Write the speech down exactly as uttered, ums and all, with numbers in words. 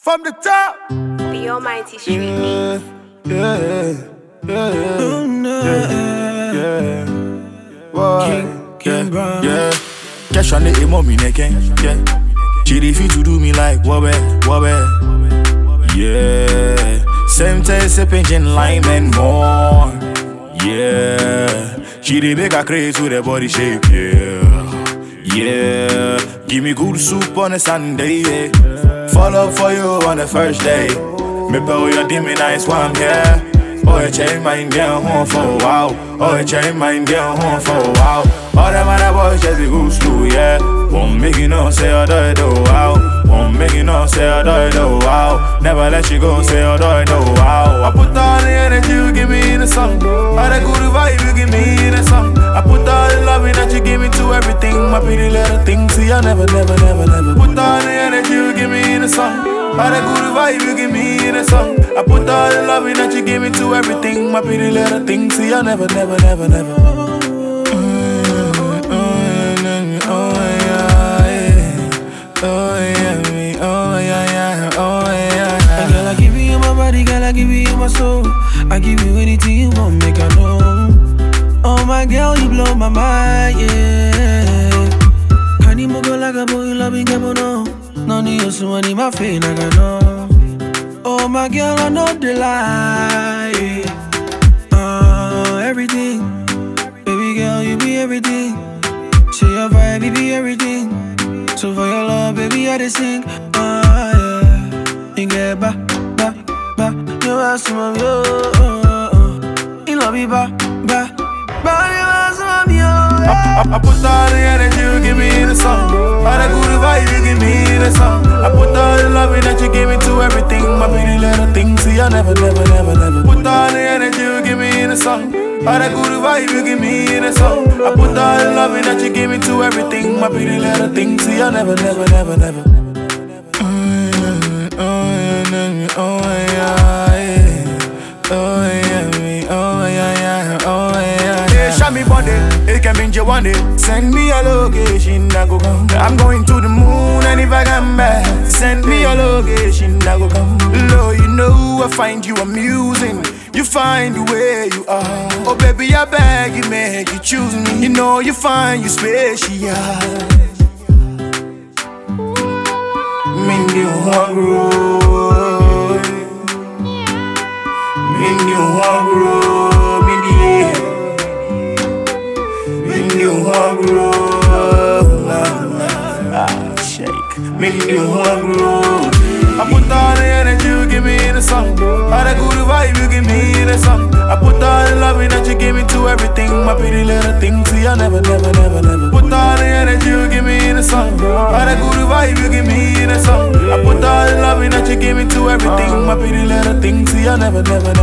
From the top, The Almighty Street yeah, Beats. yeah, yeah, yeah, yeah, boy, yeah, yeah. Cash on the emo me neken, yeah. She refuse to do me like wobbe, wobbe, yeah. Same taste, sipping lime and more, yeah. She dey make her craze with her body shape, yeah, yeah. Give me good soup on a Sunday, yeah. Fall up for you on the first day. Me pay your dimmy nice one, yeah. Oh, you change mind down home for a while. Oh, you change mind down home for a while. All them other boys just be good slow, yeah. Won't make you know, say I do it, oh, wow. Won't make you know, say I do it, oh, wow. Never let you go, say I do it, oh, wow. I put all the energy you give me in the song. All the good vibe you give me in the song. I put all the loving that you give me to everything. My pretty little thing, see I never, never, never, never. Put all the energy you give me in the song. All the good vibe you give me in the song. I put all the loving that you give me to everything. My pretty little thing, see I never, never, never, never. Girl, I give you my body, girl, I give you my soul. I give you anything you want, make I know. Oh my girl, you blow my mind, yeah. Can you move like a boy, you love me, come on, no. No need you, so I need my face, like I know. Oh my girl, I know the lie. Uh, everything, baby girl, you be everything. Say your vibe, you be everything. So for your love, baby, I just sing. Uh, yeah. You get ba, ba, ba. You ask me, yo. You love me, ba, ba, ba. You ask me, yo. I, I, I put all the energy you give me in the song. All the good vibe you give me in the song. I put all the loving that you give me to everything. My pretty little thing, see I never, never, never, never. Put all the energy you give me in the song. All the good vibe you give me in the song. I put all the loving that you give me to everything. My pretty little thing, see I never, never, never, never. Oh yeah, oh yeah, oh yeah, oh yeah, oh yeah. Hey, show me body, it can be one day. Send me a location, I go come. I'm going to the moon, and if I come back, send me a location, I go come. Lord, you know I find you amusing. You find the way you are. Oh baby, I beg you, make you choose me. You know you find you special. Mindy one grow, Mindy one grow, Mindy, Mindy one grow. Ah, shake, Mindy one grow. I put all the energy you give me in the song. All the good vibe you give me in the song. I put all the loving that you give me to everything. My pretty little thing, see I never, never, never, never. Put all the energy you give me in the song. All the good vibe you give me in the song. I put all the loving that you give me to everything. My pretty little thing, see I never, never, never.